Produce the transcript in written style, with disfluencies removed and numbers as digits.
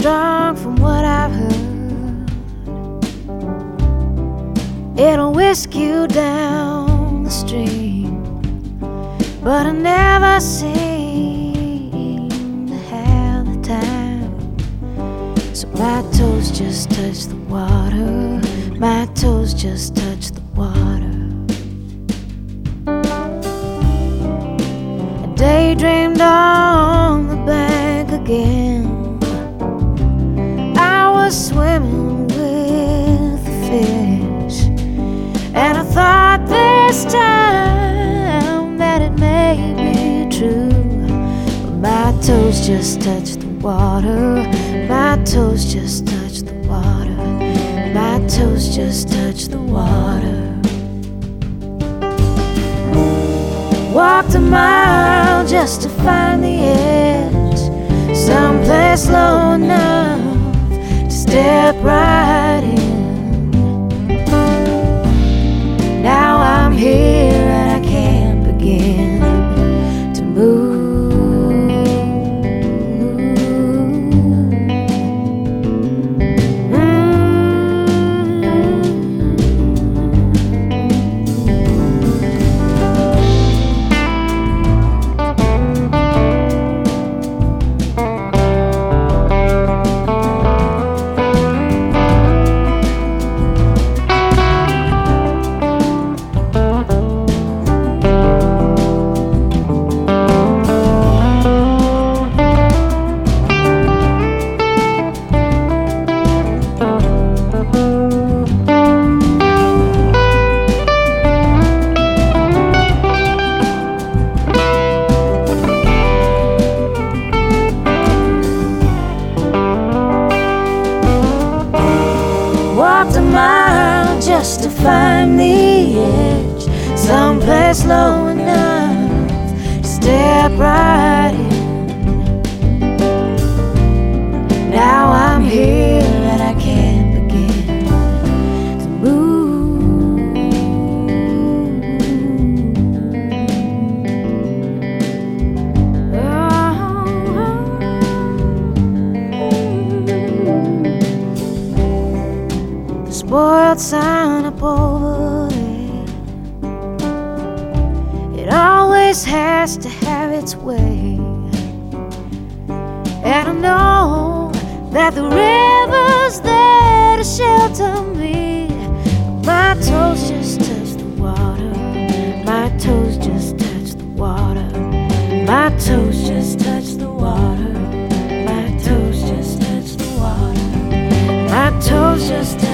strong from what I've heard. It'll whisk you down the stream, but I never seem to have the time. So my toes just touch the water, my toes just touch the water. I daydreamed on the bank again. I was swimming with the fish, and I thought this time that it may be true. But my toes just touch the water, my toes just touch the water, my toes just touch the water. Walked a mile just to find the edge, someplace low enough to step right in. Now I'm here and I can't begin to move. Walked a mile just to find the edge, someplace low enough to step right in. Now I'm here and I can't begin to move. The spoiled sign up over there, it always has to have its way. And I know that the river's there to shelter me. My toes just touch the water, my toes just touch the water, my toes just touch the water, my toes just touch the water, my toes just touch